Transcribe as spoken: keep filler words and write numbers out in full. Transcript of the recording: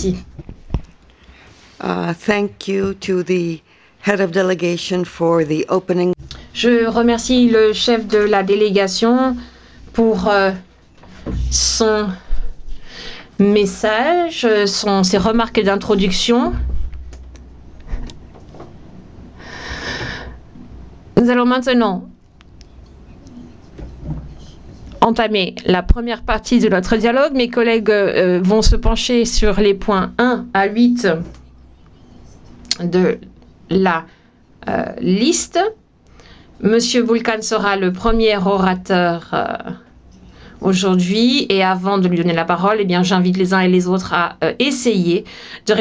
Merci. Uh, thank you to the head of delegation for the opening. Je remercie le chef de la délégation pour euh, son message, son, ses remarques d'introduction. Nous allons maintenant entamer la première partie de notre dialogue. Mes collègues euh, vont se pencher sur les points un à huit de la euh, liste. Monsieur Vulcan sera le premier orateur euh, aujourd'hui. Et avant de lui donner la parole, eh bien, j'invite les uns et les autres à euh, essayer de